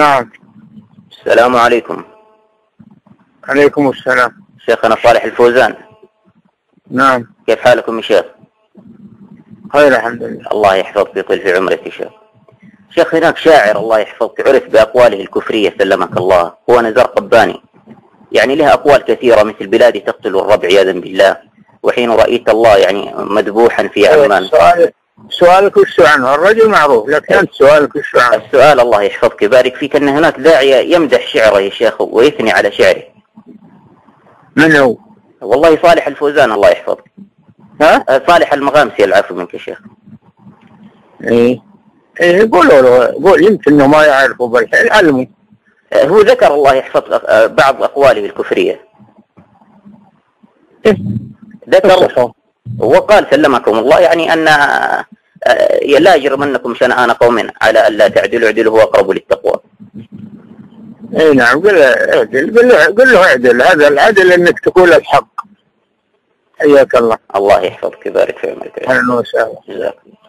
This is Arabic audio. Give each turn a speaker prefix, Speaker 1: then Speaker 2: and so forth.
Speaker 1: نعم.
Speaker 2: السلام عليكم.
Speaker 1: عليكم السلام.
Speaker 2: شيخنا صالح الفوزان.
Speaker 1: نعم.
Speaker 2: كيف حالكم يا شيخ؟
Speaker 1: خير الحمد لله.
Speaker 2: الله يحفظك ويطيل في عمرك يا شيخ. شيخ هناك شاعر الله يحفظك عرف بأقواله الكفرية سلمك الله، هو نزار قباني، يعني له أقوال كثيرة مثل بلادي تقتل الربع عياذا بالله، وحين رأيت الله يعني مذبوحا في عمان.
Speaker 1: سؤالك وش عنه؟ الرجل معروف، لكن أنت سؤالك وش عنه؟
Speaker 2: السؤال الله يحفظك يبارك فيك أن هناك داعية يمدح شعره يا شيخ ويثني على شعره.
Speaker 1: من هو؟
Speaker 2: والله صالح الفوزان الله يحفظك.
Speaker 1: ها؟
Speaker 2: صالح المغامسي العفو منك يا شيخ.
Speaker 1: إيه قولوا له، قول يمكن إنه ما يعرفوا بالحين علموا.
Speaker 2: هو ذكر الله يحفظك بعض أقواله الكفرية. ذكر وقال سلمكم الله يعني أن لا يجرمنكم شنآن قوم على ألا تعدلوا اعدلوا هو أقرب للتقوى.
Speaker 1: اي نعم، قل له اعدل، قل له اعدل، هذا العدل انك تقول الحق. حياك الله.
Speaker 2: الله يحفظك يبارك في عمرك.
Speaker 1: اهلا وسهلا.
Speaker 2: جزاك الله.